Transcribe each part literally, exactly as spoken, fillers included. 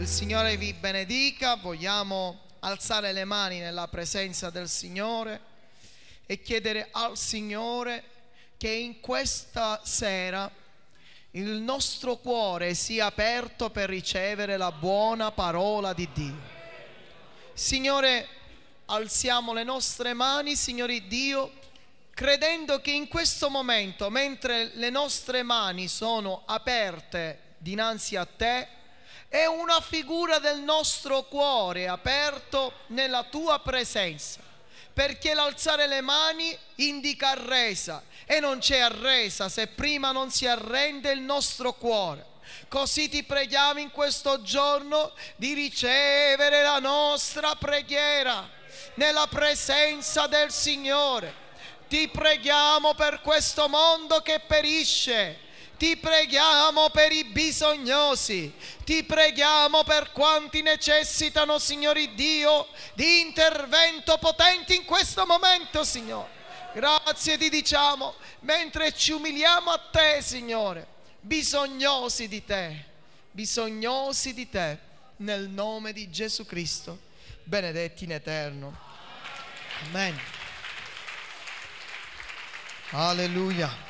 Il Signore vi benedica. Vogliamo alzare le mani nella presenza del Signore e chiedere al Signore che in questa sera il nostro cuore sia aperto per ricevere la buona parola di Dio. Signore, alziamo le nostre mani, Signore Dio, credendo che in questo momento, mentre le nostre mani sono aperte dinanzi a Te, è una figura del nostro cuore aperto nella Tua presenza, perché l'alzare le mani indica resa e non c'è resa se prima non si arrende il nostro cuore. Così ti preghiamo in questo giorno di ricevere la nostra preghiera nella presenza del Signore. Ti preghiamo per questo mondo che perisce. Ti preghiamo per i bisognosi, ti preghiamo per quanti necessitano, Signore Dio, di intervento potente in questo momento, Signore. Grazie ti diciamo, mentre ci umiliamo a Te, Signore, bisognosi di Te, bisognosi di Te, nel nome di Gesù Cristo, benedetti in eterno. Amen. Alleluia.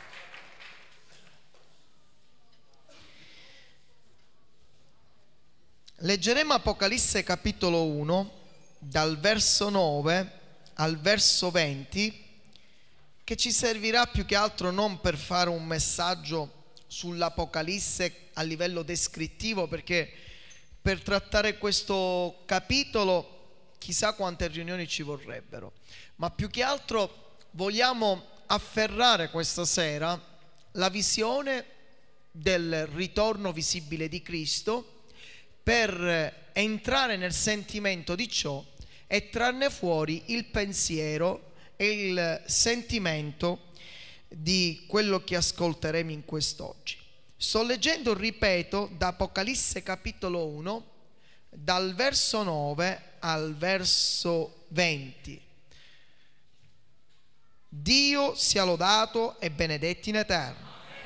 Leggeremo Apocalisse capitolo uno, dal verso nove al verso venti, che ci servirà più che altro non per fare un messaggio sull'Apocalisse a livello descrittivo, perché per trattare questo capitolo chissà quante riunioni ci vorrebbero, ma più che altro vogliamo afferrare questa sera la visione del ritorno visibile di Cristo, per entrare nel sentimento di ciò e trarne fuori il pensiero e il sentimento di quello che ascolteremo in quest'oggi. Sto leggendo, ripeto, da Apocalisse capitolo uno, dal verso nove al verso venti. Dio sia lodato e benedetto in eterno.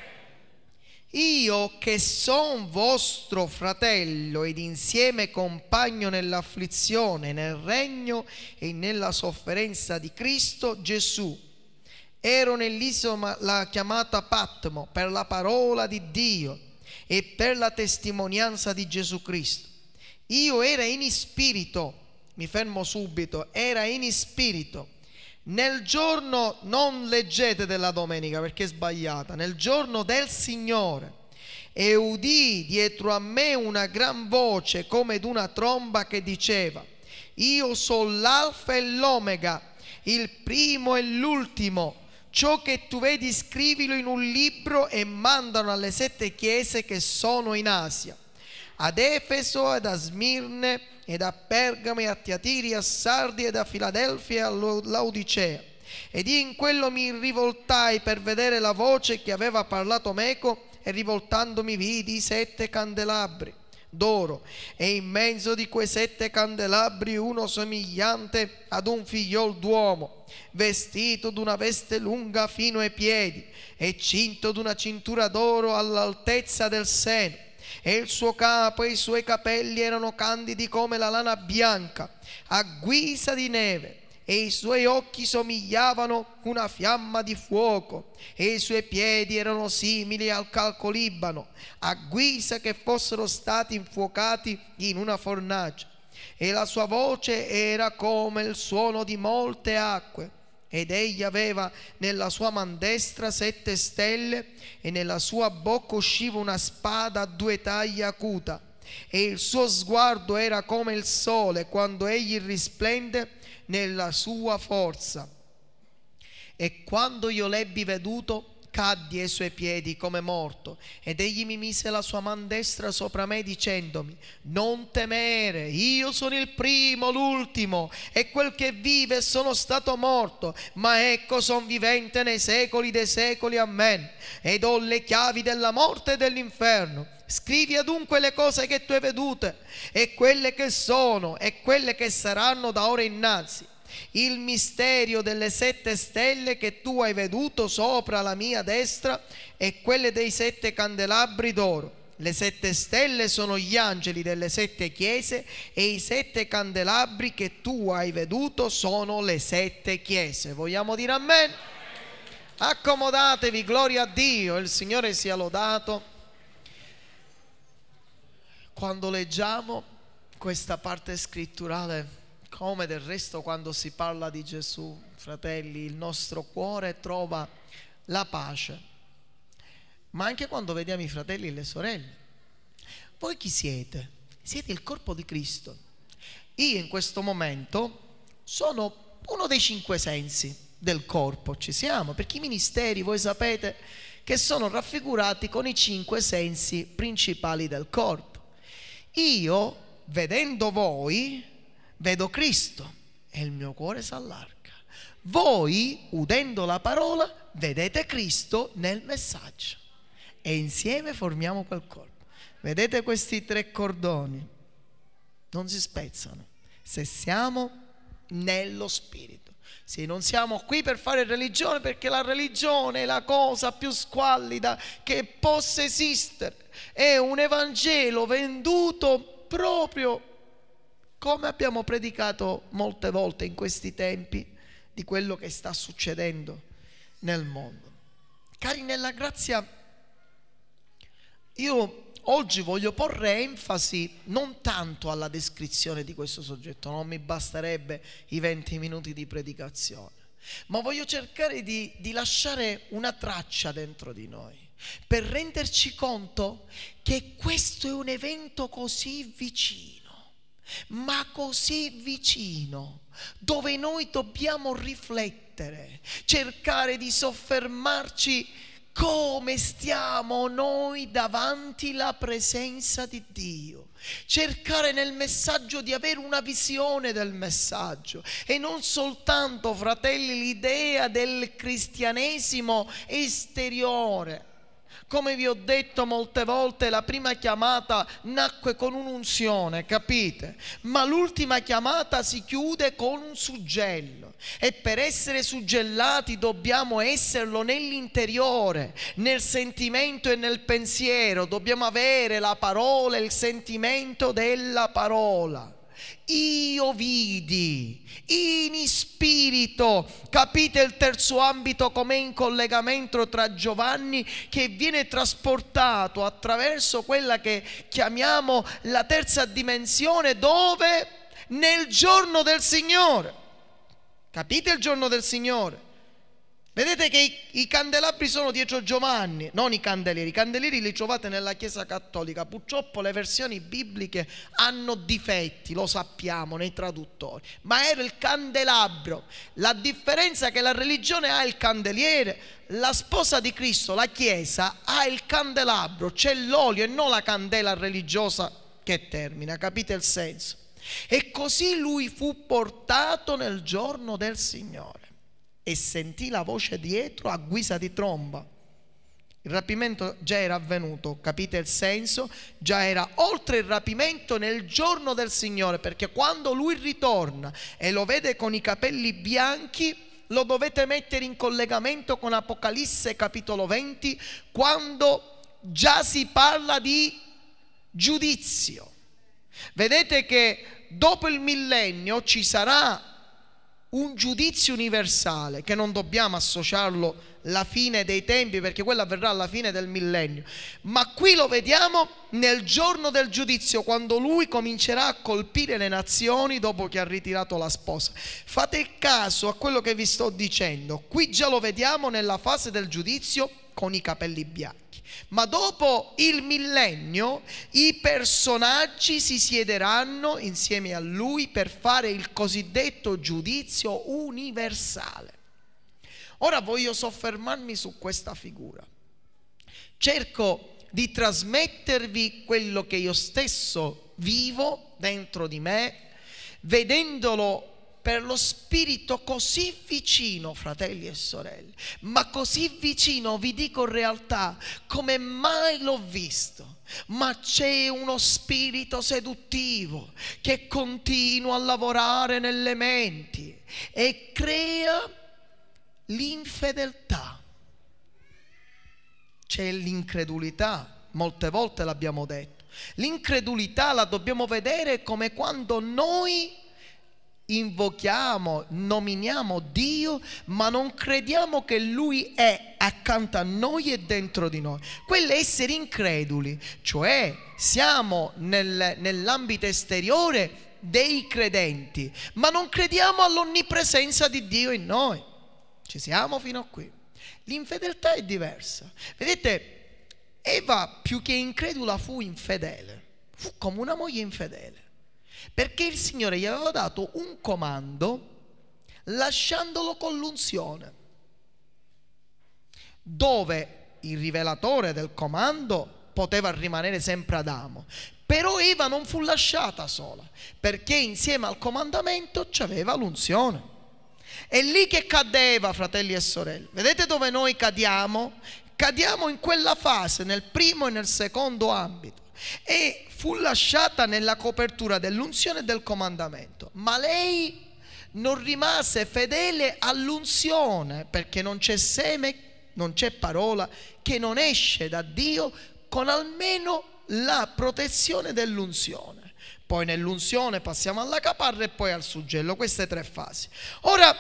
Io che son vostro fratello ed insieme compagno nell'afflizione, nel regno e nella sofferenza di Cristo Gesù, ero nell'isola chiamata Patmo per la parola di Dio e per la testimonianza di Gesù Cristo. Io era in spirito, mi fermo subito, era in spirito. Nel giorno, non leggete della domenica perché è sbagliata, nel giorno del Signore, e udì dietro a me una gran voce come d'una tromba che diceva: io sono l'alfa e l'omega, il primo e l'ultimo. Ciò che tu vedi scrivilo in un libro e mandano alle sette chiese che sono in Asia, ad Efeso ed a Smirne ed a Pergamo e a Tiatiri, a Sardi ed a Filadelfia e a Laodicea. Ed io in quello mi rivoltai per vedere la voce che aveva parlato meco, e rivoltandomi vidi sette candelabri d'oro, e in mezzo di quei sette candelabri uno somigliante ad un figliol d'uomo, vestito d'una veste lunga fino ai piedi e cinto d'una cintura d'oro all'altezza del seno. E il suo capo e i suoi capelli erano candidi come la lana bianca, a guisa di neve, e i suoi occhi somigliavano una fiamma di fuoco, e i suoi piedi erano simili al calcolibano, a guisa che fossero stati infuocati in una fornace. E la sua voce era come il suono di molte acque. Ed egli aveva nella sua man destra sette stelle, e nella sua bocca usciva una spada a due tagli acuta, e il suo sguardo era come il sole quando egli risplende nella sua forza. E quando io l'ebbi veduto, caddi ai suoi piedi come morto, ed egli mi mise la sua man destra sopra me dicendomi: non temere, io sono il primo, l'ultimo e quel che vive. Sono stato morto, ma ecco son vivente nei secoli dei secoli, amen, ed ho le chiavi della morte e dell'inferno. Scrivi adunque le cose che tu hai vedute, e quelle che sono e quelle che saranno da ora innanzi. Il mistero delle sette stelle che tu hai veduto sopra la mia destra e quelle dei sette candelabri d'oro. Le sette stelle sono gli angeli delle sette chiese e i sette candelabri che tu hai veduto sono le sette chiese. Vogliamo dire amen? Accomodatevi, gloria a Dio, il Signore sia lodato. Quando leggiamo questa parte scritturale, come del resto quando si parla di Gesù, fratelli, il nostro cuore trova la pace. Ma anche quando vediamo i fratelli e le sorelle. Voi chi siete? Siete il corpo di Cristo. Io in questo momento sono uno dei cinque sensi del corpo, ci siamo, perché i ministeri voi sapete che sono raffigurati con i cinque sensi principali del corpo. Io, vedendo voi, vedo Cristo e il mio cuore si allarga. Voi, udendo la parola, vedete Cristo nel messaggio. E insieme formiamo quel corpo. Vedete questi tre cordoni? Non si spezzano se siamo nello Spirito. Sì, non siamo qui per fare religione, perché la religione è la cosa più squallida che possa esistere. È un Evangelo venduto proprio come abbiamo predicato molte volte in questi tempi di quello che sta succedendo nel mondo. Cari nella grazia, io oggi voglio porre enfasi non tanto alla descrizione di questo soggetto, non mi basterebbe i venti minuti di predicazione, ma voglio cercare di, di lasciare una traccia dentro di noi per renderci conto che questo è un evento così vicino, ma così vicino, dove noi dobbiamo riflettere, cercare di soffermarci come stiamo noi davanti alla presenza di Dio, cercare nel messaggio di avere una visione del messaggio e non soltanto, fratelli, l'idea del cristianesimo esteriore. Come vi ho detto molte volte, la prima chiamata nacque con un'unzione, capite? Ma l'ultima chiamata si chiude con un suggello. E per essere suggellati dobbiamo esserlo nell'interiore, nel sentimento e nel pensiero. Dobbiamo avere la parola e il sentimento della parola. Io vidi in spirito, capite il terzo ambito com'è in collegamento tra Giovanni, che viene trasportato attraverso quella che chiamiamo la terza dimensione, dove? Nel giorno del Signore. Capite il giorno del Signore? Vedete che i, i candelabri sono dietro Giovanni, non i candelieri. I candelieri li trovate nella Chiesa Cattolica. Purtroppo le versioni bibliche hanno difetti, lo sappiamo, nei traduttori. Ma era il candelabro. La differenza è che la religione ha il candeliere, la sposa di Cristo, la Chiesa, ha il candelabro, c'è l'olio e non la candela religiosa che termina. Capite il senso? E così lui fu portato nel giorno del Signore. E sentì la voce dietro a guisa di tromba. Il rapimento già era avvenuto, capite il senso? Già era oltre il rapimento nel giorno del Signore, perché quando lui ritorna e lo vede con i capelli bianchi, lo dovete mettere in collegamento con Apocalisse capitolo venti, quando già si parla di giudizio. Vedete che dopo il millennio ci sarà un giudizio universale, che non dobbiamo associarlo alla fine dei tempi, perché quello avverrà alla fine del millennio, ma qui lo vediamo nel giorno del giudizio, quando lui comincerà a colpire le nazioni dopo che ha ritirato la sposa. Fate caso a quello che vi sto dicendo, qui già lo vediamo nella fase del giudizio con i capelli bianchi. Ma dopo il millennio i personaggi si siederanno insieme a lui per fare il cosiddetto giudizio universale. Ora voglio soffermarmi su questa figura. Cerco di trasmettervi quello che io stesso vivo dentro di me, vedendolo per lo Spirito così vicino, fratelli e sorelle, ma così vicino, vi dico in realtà, come mai l'ho visto. Ma c'è uno spirito seduttivo che continua a lavorare nelle menti e crea l'infedeltà. C'è l'incredulità, molte volte l'abbiamo detto. L'incredulità la dobbiamo vedere come quando noi invochiamo, nominiamo Dio, ma non crediamo che Lui è accanto a noi e dentro di noi. Quello è essere increduli, cioè siamo nel, nell'ambito esteriore dei credenti, ma non crediamo all'onnipresenza di Dio in noi. Ci siamo fino a qui. L'infedeltà è diversa. Vedete, Eva più che incredula fu infedele, fu come una moglie infedele. Perché il Signore gli aveva dato un comando lasciandolo con l'unzione, dove il rivelatore del comando poteva rimanere sempre Adamo. Però Eva non fu lasciata sola, perché insieme al comandamento c'aveva l'unzione. È lì che cadeva, fratelli e sorelle. Vedete dove noi cadiamo? Cadiamo in quella fase, nel primo e nel secondo ambito. E fu lasciata nella copertura dell'unzione e del comandamento, ma lei non rimase fedele all'unzione, perché non c'è seme, non c'è parola che non esce da Dio con almeno la protezione dell'unzione. Poi nell'unzione passiamo alla caparra e poi al suggello, queste tre fasi. Ora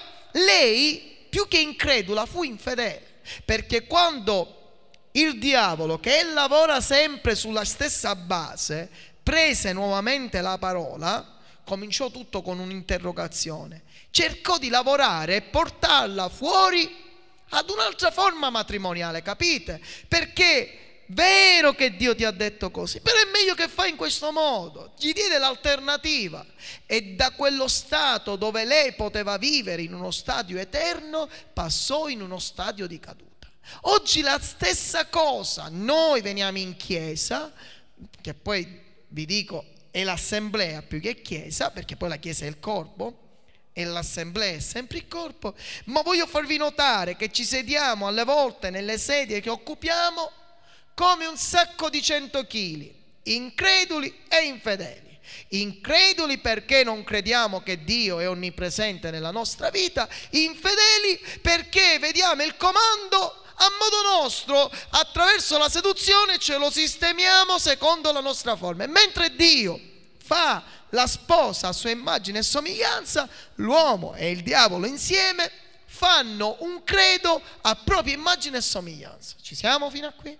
lei più che incredula fu infedele, perché quando il diavolo, che lavora sempre sulla stessa base, prese nuovamente la parola, cominciò tutto con un'interrogazione, cercò di lavorare e portarla fuori ad un'altra forma matrimoniale, capite? Perché vero che Dio ti ha detto così, però è meglio che fai in questo modo. Gli diede l'alternativa e da quello stato dove lei poteva vivere in uno stadio eterno passò in uno stadio di caduta. Oggi la stessa cosa, noi veniamo in chiesa, che poi vi dico è l'assemblea più che chiesa, perché poi la chiesa è il corpo e l'assemblea è sempre il corpo, ma voglio farvi notare che ci sediamo alle volte nelle sedie che occupiamo come un sacco di cento chili, increduli e infedeli. Increduli perché non crediamo che Dio è onnipresente nella nostra vita, infedeli perché vediamo il comando a modo nostro, attraverso la seduzione ce lo sistemiamo secondo la nostra forma. E mentre Dio fa la sposa a sua immagine e somiglianza, l'uomo e il diavolo insieme fanno un credo a propria immagine e somiglianza. Ci siamo fino a qui?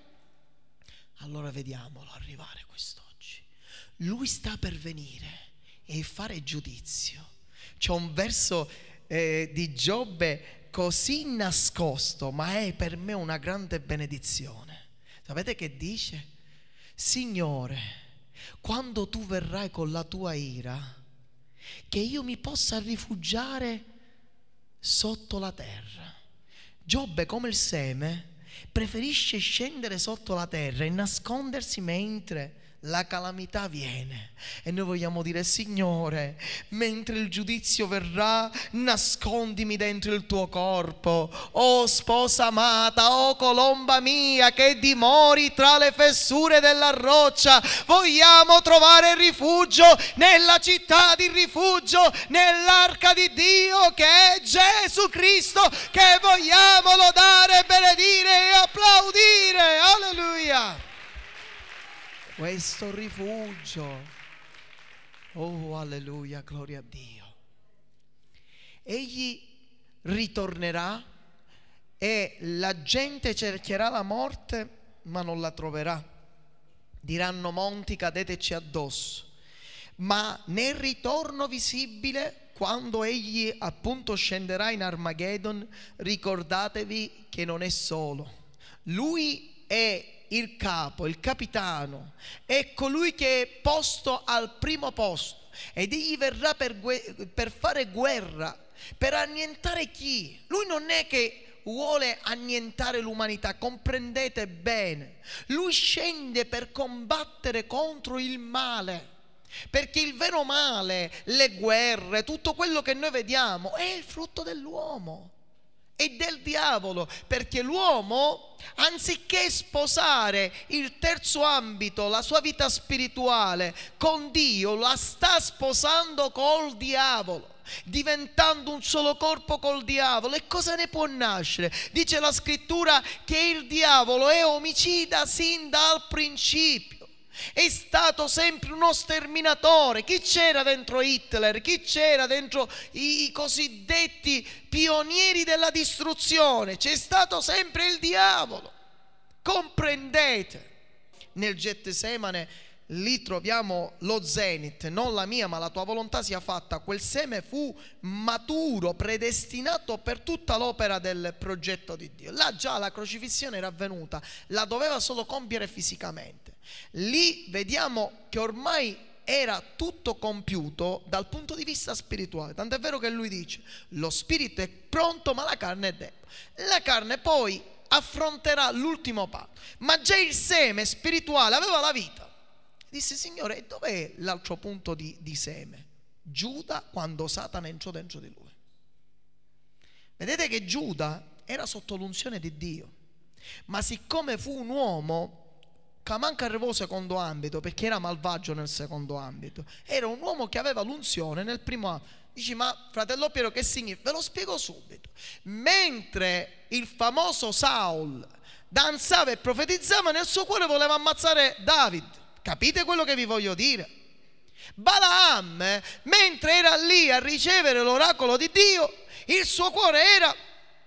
Allora vediamolo arrivare quest'oggi. Lui sta per venire e fare giudizio. C'è un verso eh, di Giobbe così nascosto, ma è per me una grande benedizione. Sapete che dice? Signore, quando tu verrai con la tua ira, che io mi possa rifugiare sotto la terra. Giobbe, come il seme, preferisce scendere sotto la terra e nascondersi mentre la calamità viene. E noi vogliamo dire: Signore, mentre il giudizio verrà, nascondimi dentro il tuo corpo, oh sposa amata, oh colomba mia che dimori tra le fessure della roccia. Vogliamo trovare rifugio nella città di rifugio, nell'arca di Dio che è Gesù Cristo, che vogliamo lodare, benedire e applaudire. Alleluia. Questo rifugio, oh alleluia, gloria a Dio. Egli ritornerà e la gente cercherà la morte ma non la troverà. Diranno: monti, cadeteci addosso. Ma nel ritorno visibile, quando egli appunto scenderà in Armageddon, ricordatevi che non è solo. Lui è il capo, il capitano, è colui che è posto al primo posto ed egli verrà per, gue- per fare guerra, per annientare chi? Lui non è che vuole annientare l'umanità, comprendete bene. Lui scende per combattere contro il male, perché il vero male, le guerre, tutto quello che noi vediamo è il frutto dell'uomo. è del diavolo, perché l'uomo, anziché sposare il terzo ambito, la sua vita spirituale con Dio, la sta sposando col diavolo, diventando un solo corpo col diavolo. E cosa ne può nascere? Dice la scrittura che il diavolo è omicida sin dal principio. È stato sempre uno sterminatore. Chi c'era dentro Hitler? Chi c'era dentro i, i cosiddetti pionieri della distruzione? C'è stato sempre il diavolo. Comprendete? Nel Getsemane lì troviamo lo zenit, non la mia ma la tua volontà sia fatta. Quel seme fu maturo, predestinato per tutta l'opera del progetto di Dio. Là già la crocifissione era avvenuta, la doveva solo compiere fisicamente. Lì vediamo che ormai era tutto compiuto dal punto di vista spirituale, tant'è vero che lui dice: lo spirito è pronto ma la carne è debole. La carne poi affronterà l'ultimo patto, ma già il seme spirituale aveva la vita. Disse: Signore, e dov'è l'altro punto di, di seme? Giuda, quando Satana entrò dentro di lui. Vedete che Giuda era sotto l'unzione di Dio, ma siccome fu un uomo che manca arrivò al secondo ambito, perché era malvagio nel secondo ambito, era un uomo che aveva l'unzione nel primo ambito. Dici: ma fratello Piero, che significa? Ve lo spiego subito. Mentre il famoso Saul danzava e profetizzava, nel suo cuore voleva ammazzare David. Capite quello che vi voglio dire? Balaam, mentre era lì a ricevere l'oracolo di Dio, il suo cuore era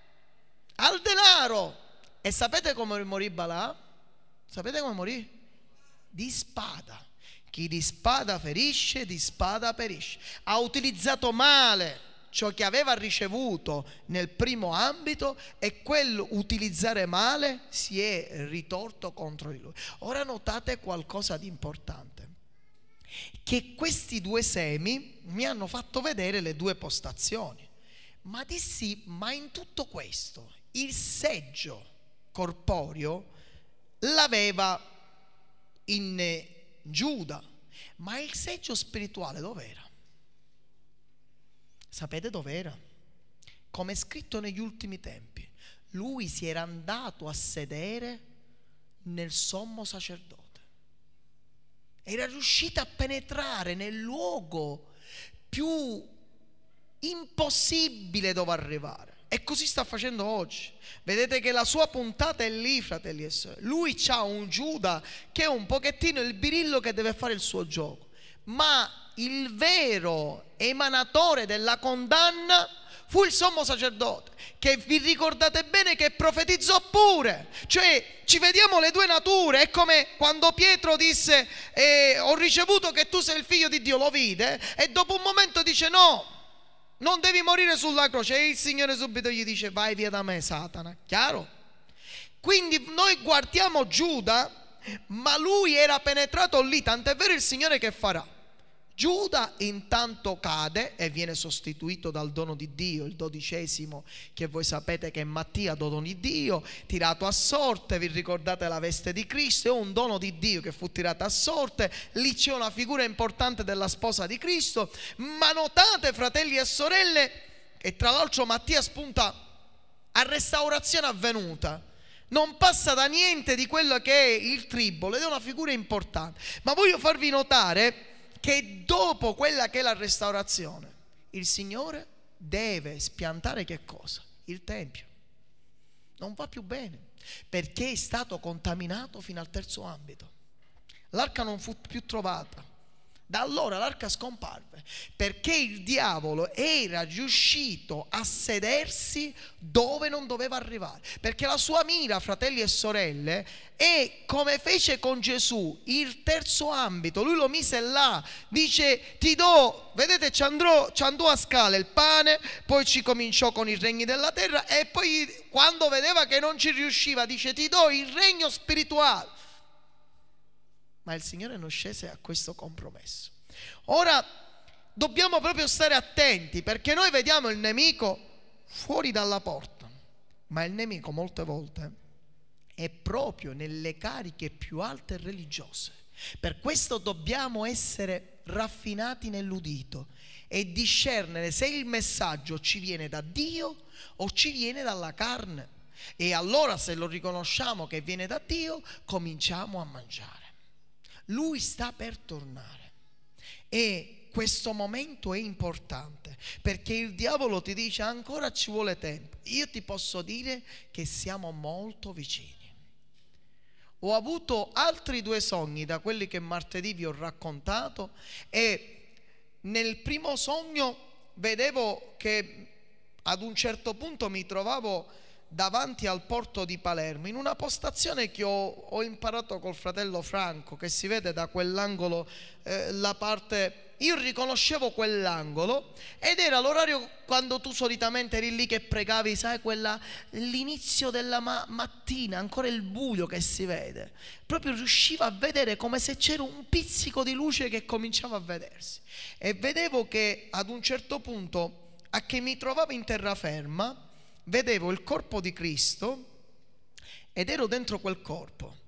al denaro. E sapete come morì Balaam? Sapete come morì? Di spada. Chi di spada ferisce, di spada perisce. Ha utilizzato male ciò che aveva ricevuto nel primo ambito, e quello utilizzare male si è ritorto contro di lui. Ora notate qualcosa di importante, che questi due semi mi hanno fatto vedere le due postazioni. Ma dissi: ma in tutto questo il seggio corporeo l'aveva in Giuda, ma il seggio spirituale dov'era? Sapete dov'era? Come è scritto negli ultimi tempi, lui si era andato a sedere nel sommo sacerdote. Era riuscito a penetrare nel luogo più impossibile dove arrivare. E così sta facendo oggi. Vedete che la sua puntata è lì, fratelli e sorelle. Lui c'ha un Giuda che è un pochettino il birillo che deve fare il suo gioco, ma il vero emanatore della condanna fu il sommo sacerdote, che vi ricordate bene che profetizzò pure. Cioè ci vediamo le due nature. È come quando Pietro disse: eh, ho ricevuto che tu sei il figlio di Dio, lo vide, e dopo un momento dice: no, non devi morire sulla croce. E il Signore subito gli dice: vai via da me, Satana. Chiaro? Quindi noi guardiamo Giuda, ma lui era penetrato lì. Tant'è vero il Signore che farà? Giuda intanto cade e viene sostituito dal dono di Dio, il dodicesimo, che voi sapete che è Mattia, dono di Dio, tirato a sorte. Vi ricordate la veste di Cristo? È un dono di Dio che fu tirato a sorte. Lì c'è una figura importante della sposa di Cristo. Ma notate, fratelli e sorelle, che tra l'altro Mattia spunta a restaurazione avvenuta. Non passa da niente di quello che è il tribolo, ed è una figura importante. Ma voglio farvi notare che dopo quella che è la restaurazione, il Signore deve spiantare che cosa? Il Tempio. Non va più bene, perché è stato contaminato fino al terzo ambito. L'arca non fu più trovata. Da allora l'arca scomparve, perché il diavolo era riuscito a sedersi dove non doveva arrivare. Perché la sua mira, fratelli e sorelle, è come fece con Gesù, il terzo ambito. Lui lo mise là, dice: ti do, vedete, ci andò, ci andò a scala il pane, poi ci cominciò con i regni della terra, e poi quando vedeva che non ci riusciva dice: ti do il regno spirituale. Ma il Signore non scese a questo compromesso. Ora dobbiamo proprio stare attenti, perché noi vediamo il nemico fuori dalla porta, ma il nemico molte volte è proprio nelle cariche più alte religiose. Per questo dobbiamo essere raffinati nell'udito e discernere se il messaggio ci viene da Dio o ci viene dalla carne. E allora, se lo riconosciamo che viene da Dio, cominciamo a mangiare. Lui sta per tornare e questo momento è importante, perché il diavolo ti dice ancora ci vuole tempo. Io ti posso dire che siamo molto vicini. Ho avuto altri due sogni da quelli che martedì vi ho raccontato, e nel primo sogno vedevo che ad un certo punto mi trovavo davanti al porto di Palermo, in una postazione che ho, ho imparato col fratello Franco, che si vede da quell'angolo, eh, la parte. Io riconoscevo quell'angolo ed era l'orario quando tu solitamente eri lì che pregavi, sai, quella, l'inizio della ma- mattina, ancora il buio che si vede. Proprio riuscivo a vedere come se c'era un pizzico di luce che cominciava a vedersi. E vedevo che ad un certo punto, a che mi trovavo in terraferma, vedevo il corpo di Cristo ed ero dentro quel corpo.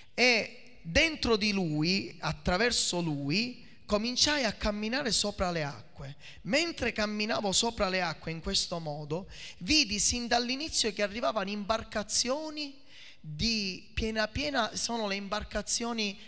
E dentro di Lui, attraverso Lui, cominciai a camminare sopra le acque. Mentre camminavo sopra le acque in questo modo, vidi sin dall'inizio che arrivavano imbarcazioni di piena piena, sono le imbarcazioni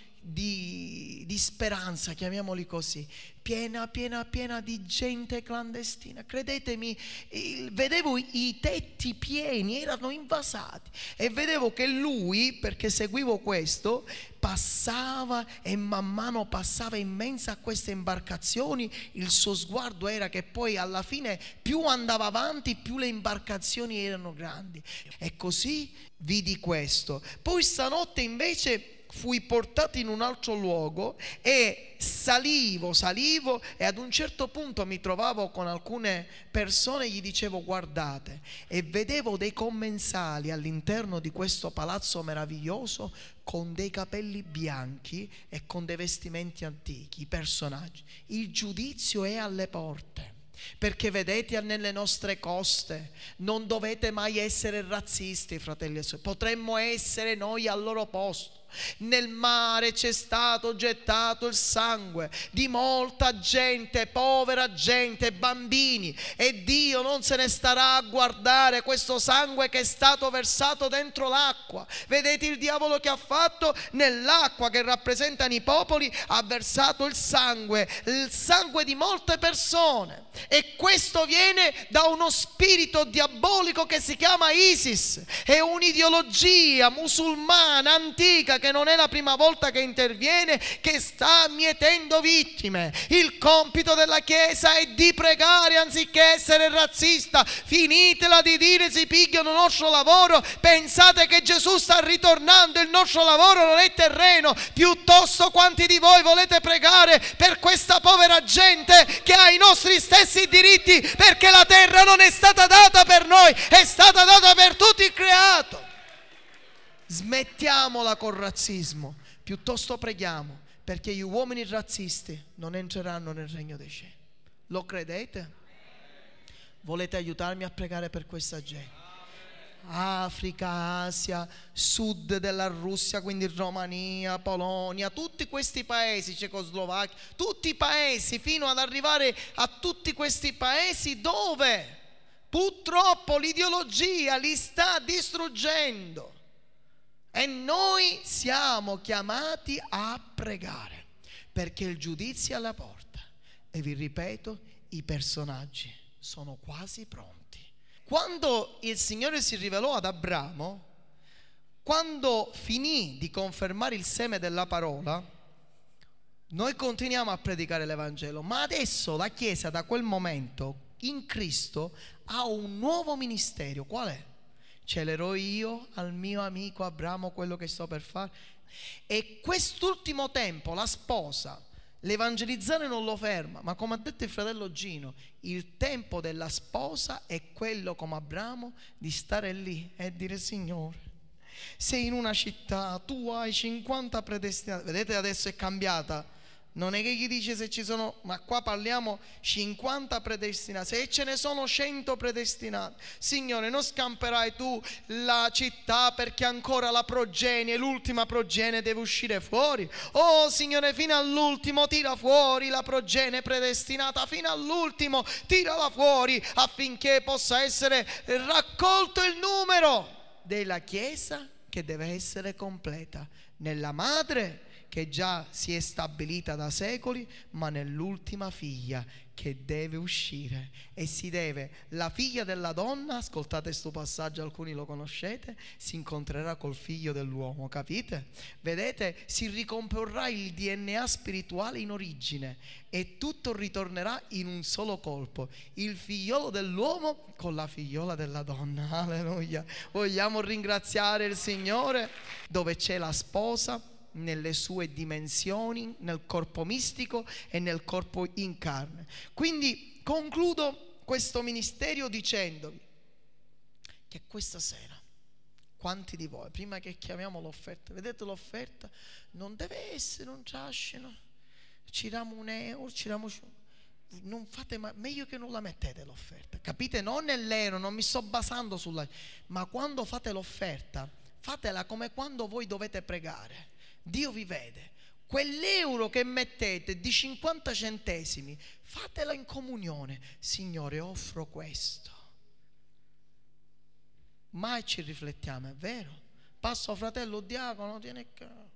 di, di speranza, chiamiamoli così, piena piena piena di gente clandestina. Credetemi, il, vedevo i tetti pieni, erano invasati, e vedevo che lui, perché seguivo questo, passava e man mano passava in mezzo a queste imbarcazioni. Il suo sguardo era che poi alla fine più andava avanti più le imbarcazioni erano grandi, e così vidi questo. Poi stanotte invece fui portato in un altro luogo e salivo, salivo e ad un certo punto mi trovavo con alcune persone e gli dicevo guardate, e vedevo dei commensali all'interno di questo palazzo meraviglioso con dei capelli bianchi e con dei vestimenti antichi, i personaggi. Il giudizio è alle porte. Perché vedete, nelle nostre coste non dovete mai essere razzisti, fratelli e sorelle. Potremmo essere noi al loro posto. Nel mare c'è stato gettato il sangue di molta gente, povera gente, bambini, e Dio non se ne starà a guardare questo sangue che è stato versato dentro l'acqua. Vedete il diavolo che ha fatto? Nell'acqua che rappresentano i popoli ha versato il sangue, il sangue di molte persone, e questo viene da uno spirito diabolico che si chiama ISIS. È un'ideologia musulmana antica che non è la prima volta che interviene, che sta mietendo vittime. Il compito della Chiesa è di pregare anziché essere razzista. Finitela di dire si pigliano il nostro lavoro, pensate che Gesù sta ritornando, il nostro lavoro non è terreno. Piuttosto quanti di voi volete pregare per questa povera gente che ha i nostri stessi diritti, perché la terra non è stata data per noi, è stata data per tutto il creato. Smettiamola col razzismo, piuttosto preghiamo perché gli uomini razzisti non entreranno nel regno dei cieli. Lo credete? Volete aiutarmi a pregare per questa gente? Africa, Asia, sud della Russia, quindi Romania, Polonia, tutti questi paesi, Cecoslovacchia, tutti i paesi, fino ad arrivare a tutti questi paesi dove purtroppo l'ideologia li sta distruggendo. E noi siamo chiamati a pregare perché il giudizio è alla porta. E vi ripeto, i personaggi sono quasi pronti. Quando il Signore si rivelò ad Abramo, quando finì di confermare il seme della parola, noi continuiamo a predicare l'Evangelo, ma adesso la Chiesa da quel momento in Cristo ha un nuovo ministero. Qual è? Celerò io al mio amico Abramo quello che sto per fare. E quest'ultimo tempo la sposa, l'evangelizzare non lo ferma, ma come ha detto il fratello Gino, il tempo della sposa è quello, come Abramo, di stare lì e dire Signore, sei in una città, tu hai cinquanta predestinati. Vedete, adesso è cambiata. Non è che gli dice se ci sono, ma qua parliamo cinquanta predestinati, se ce ne sono cento predestinati, Signore, non scamperai tu la città perché ancora la progenie, l'ultima progenie deve uscire fuori. Oh Signore, fino all'ultimo tira fuori la progenie predestinata, fino all'ultimo tirala fuori, affinché possa essere raccolto il numero della Chiesa che deve essere completa nella madre che già si è stabilita da secoli, ma nell'ultima figlia che deve uscire. E si deve, la figlia della donna, ascoltate questo passaggio, alcuni lo conoscete, si incontrerà col figlio dell'uomo, capite? Vedete, si ricomporrà il D N A spirituale in origine e tutto ritornerà in un solo colpo, il figliolo dell'uomo con la figliola della donna. Alleluia. Vogliamo ringraziare il Signore, dove c'è la sposa nelle sue dimensioni, nel corpo mistico e nel corpo in carne. Quindi concludo questo ministero dicendovi che questa sera, quanti di voi, prima che chiamiamo l'offerta, vedete l'offerta non deve essere un trascino, ci diamo un euro, ci diamo, non fate mai, meglio che non la mettete l'offerta, capite? Non nell'euro, non mi sto basando sulla, ma quando fate l'offerta fatela come quando voi dovete pregare. Dio vi vede. Quell'euro che mettete di cinquanta centesimi, fatela in comunione. Signore, offro questo. Mai ci riflettiamo, è vero? Passo fratello diacono, tiene capo.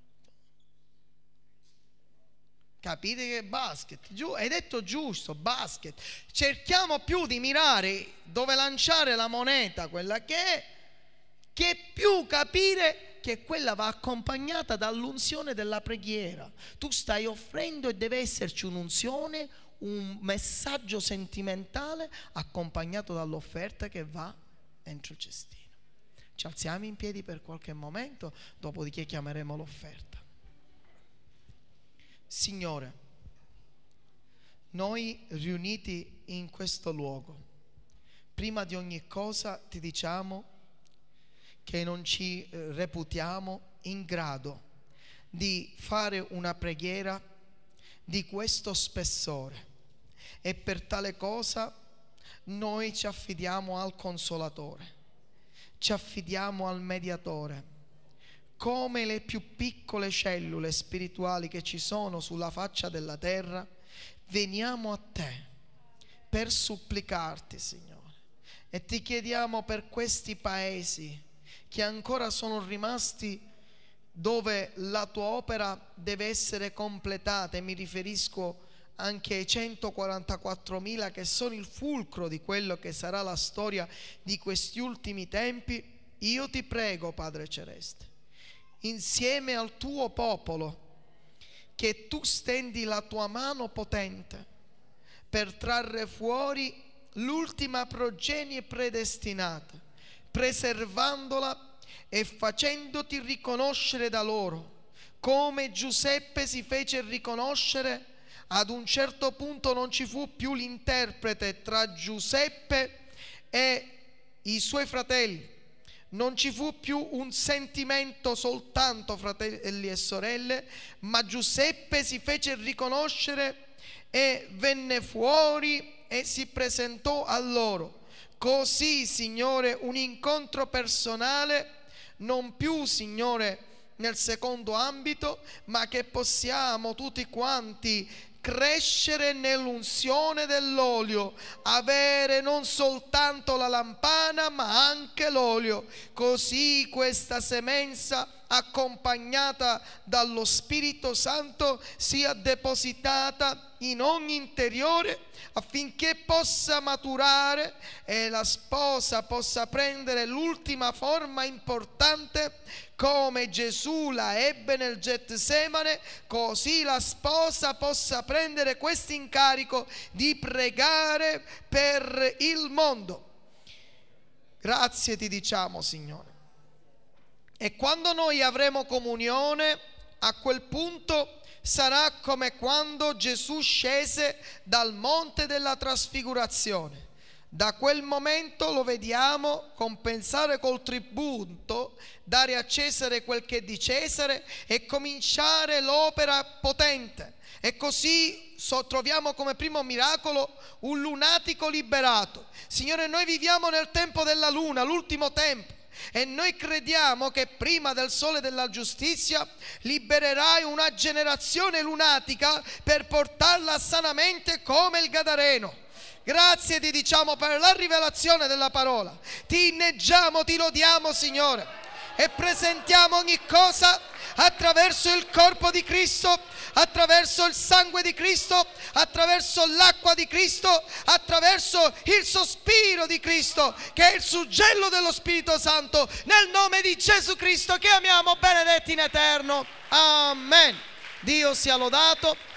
Capite che basket? Giù, hai detto giusto, basket. Cerchiamo più di mirare dove lanciare la moneta, quella che è, che più capire che quella va accompagnata dall'unzione della preghiera. Tu stai offrendo e deve esserci un'unzione, un messaggio sentimentale accompagnato dall'offerta che va dentro il cestino. Ci alziamo in piedi per qualche momento, dopodiché chiameremo l'offerta. Signore, noi riuniti in questo luogo, prima di ogni cosa ti diciamo che non ci reputiamo in grado di fare una preghiera di questo spessore, e per tale cosa noi ci affidiamo al Consolatore, ci affidiamo al Mediatore. Come le più piccole cellule spirituali che ci sono sulla faccia della terra, veniamo a te per supplicarti, Signore, e ti chiediamo per questi paesi che ancora sono rimasti dove la tua opera deve essere completata, e mi riferisco anche ai centoquarantaquattromila che sono il fulcro di quello che sarà la storia di questi ultimi tempi. Io ti prego, Padre Celeste, insieme al tuo popolo, che tu stendi la tua mano potente per trarre fuori l'ultima progenie predestinata, preservandola e facendoti riconoscere da loro, come Giuseppe si fece riconoscere. Ad un certo punto non ci fu più l'interprete tra Giuseppe e i suoi fratelli, non ci fu più un sentimento soltanto fratelli e sorelle, ma Giuseppe si fece riconoscere e venne fuori e si presentò a loro. Così, Signore, un incontro personale, non più, Signore, nel secondo ambito, ma che possiamo tutti quanti crescere nell'unzione dell'olio, avere non soltanto la lampana ma anche l'olio. Così questa semenza, accompagnata dallo Spirito Santo, sia depositata in ogni interiore, affinché possa maturare e la sposa possa prendere l'ultima forma importante. Come Gesù la ebbe nel Getsemane, così la sposa possa prendere questo incarico di pregare per il mondo. Grazie ti diciamo, Signore. E quando noi avremo comunione, a quel punto sarà come quando Gesù scese dal monte della trasfigurazione. Da quel momento lo vediamo compensare col tributo, dare a Cesare quel che è di Cesare e cominciare l'opera potente. E così so, troviamo come primo miracolo un lunatico liberato. Signore, noi viviamo nel tempo della luna, l'ultimo tempo, e noi crediamo che prima del sole della giustizia libererai una generazione lunatica per portarla sanamente come il Gadareno. Grazie ti diciamo per la rivelazione della parola. Ti inneggiamo, ti lodiamo, Signore, e presentiamo ogni cosa attraverso il corpo di Cristo, attraverso il sangue di Cristo, attraverso l'acqua di Cristo, attraverso il sospiro di Cristo, che è il suggello dello Spirito Santo, nel nome di Gesù Cristo che amiamo, benedetti in eterno. Amen. Dio sia lodato.